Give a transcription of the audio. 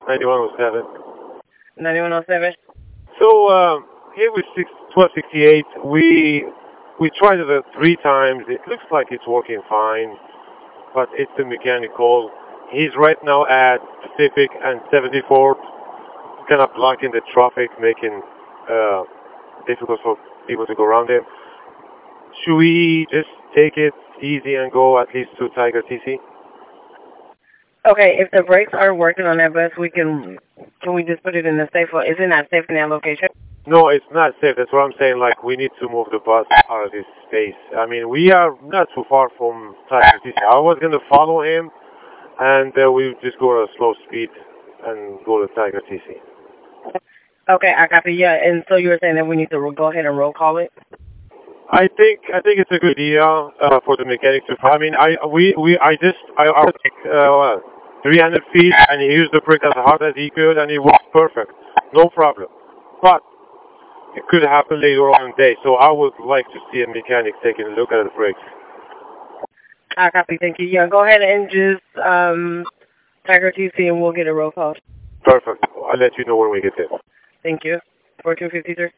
9107. 9107. So here with 1268, we tried it 3 times. It looks like it's working fine, but it's the mechanical. He's right now at Pacific and 74th, kind of blocking the traffic, making difficult for people to go around him. Should we just take it easy and go at least to Tiger TC? Okay, if the brakes aren't working on that bus, can we just put it in the safe? Is it not safe in that location? No, it's not safe. That's what I'm saying. Like, we need to move the bus out of this space. I mean, we are not too far from Tiger TC. I was going to follow him, and we just go at a slow speed and go to Tiger TC. Okay, I copy. Yeah, and so you were saying that we need to go ahead and roll call it? I think it's a good idea for the mechanic to. I mean, I was like 300 feet, and he used the brake as hard as he could, and it was perfect, no problem. But it could happen later on in the day, so I would like to see a mechanic taking a look at the brakes. I copy. Thank you. Yeah, go ahead and just Tiger TC, and we'll get a roll call. Perfect. I'll let you know when we get there. Thank you. 1453.